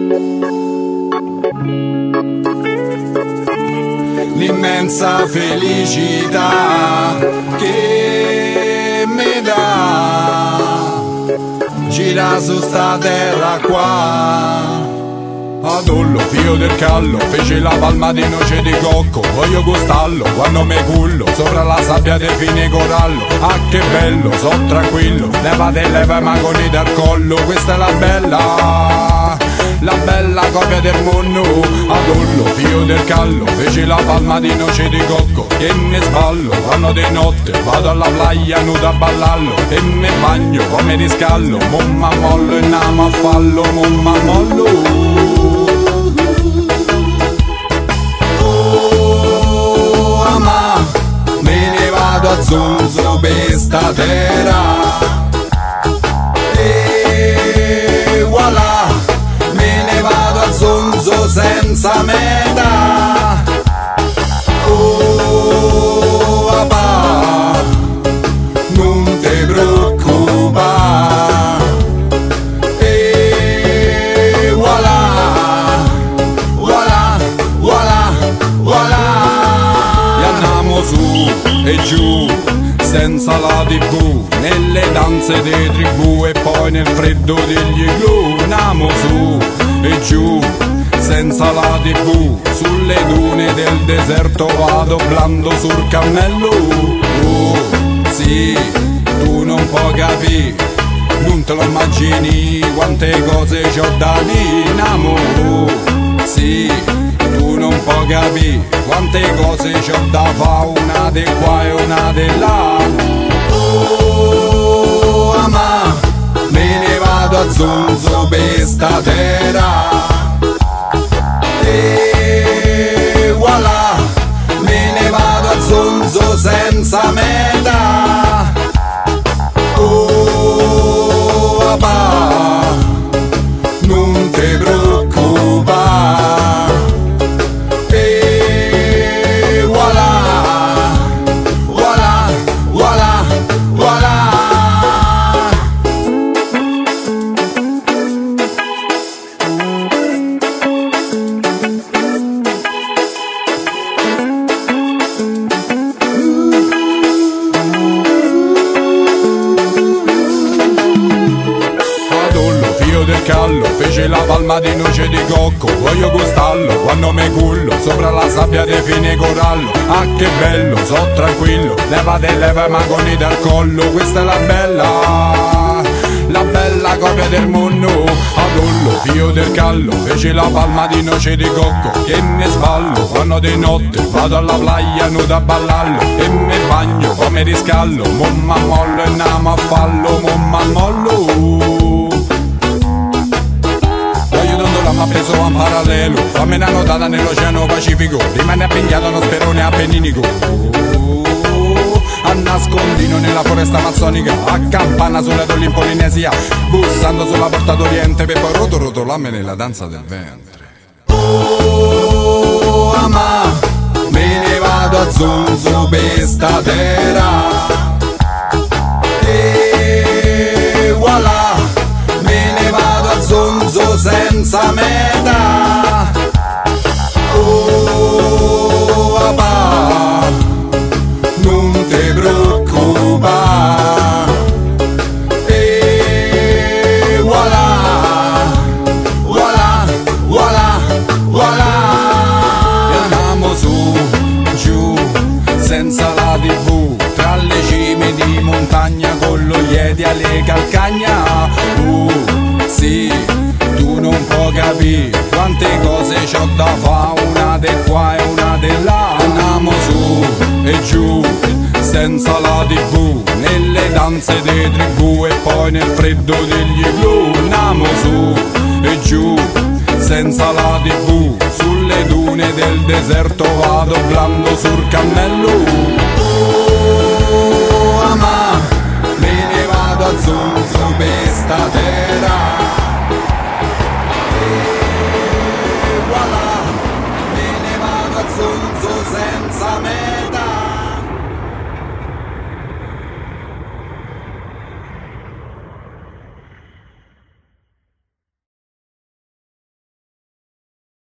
l'immensa felicità che mi dà gira su sta terra qua. Adollo, figlio del callo, fece la palma di noce di cocco. Voglio gustarlo quando me cullo sopra la sabbia del fine corallo. Ah, che bello, so tranquillo, levate leva i magoni dal collo. Questa è la bella copia del mondo. Adollo, figlio del callo, fece la palma di noce di cocco. Che ne sballo quando di notte vado alla playa nudo a ballallo. E me bagno come riscallo, momma mollo e namo a fallo, momma mollo. A zonzo per sta terra e voilà, me ne vado a zonzo senza meta. Oh papà, non ti preoccupare e voilà, voilà, voilà, voilà. E andiamo su e giù senza la tv, nelle danze dei tribù e poi nel freddo degli igloo. Andiamo su e giù senza la tv, sulle dune del deserto vado blando sul cammello. Oh sì, tu non puoi capire, non te lo immagini quante cose c'ho da dire. Andiamo sì, tu non puoi capire quante cose c'ho da fa', una di qua e una di là. Oh mamma, me ne vado a zonzo per sta terra e voilà, me ne vado a zonzo senza meta. Oh papà, non ti preoccupare. Del callo, fece la palma di noce di cocco. Voglio gustarlo quando me cullo sopra la sabbia di fine corallo. Ah, che bello, so tranquillo, levate leva i magoni dal collo. Questa è la bella copia del mondo. Adollo, figlio del callo, fece la palma di noce di cocco. Che ne sballo quando di notte vado alla playa nudo a ballallo. E me bagno come riscallo, momma mollo e namo a fallo, momma mollo. Mi ha preso a parallelo, fammi una notata nell'oceano Pacifico, rimane appignato uno sperone appenninico. A nascondino nella foresta amazzonica, a campana sulla in Polinesia, bussando sulla porta d'Oriente per poi rotolarmi nella danza del ventre. Oh mamma, me ne vado a zonzo per sta terra e voilà, me ne vado a zonzo senza meta. Oh papà, non ti preoccupare e voilà, voilà, voilà, voilà. E andiamo su, giù, senza la tv, tra le cime di montagna con lo Yeti alle calcagna. Sì, tu non puoi capire quante cose c'ho da fa', una di qua e una di là. Andiamo su e giù senza la tv, nelle danze dei tribù e poi nel freddo degli igloo. Andiamo su e giù senza la tv, sulle dune del deserto vado blando sul cammello. Oh mamma, me ne vado a zonzo per sta terra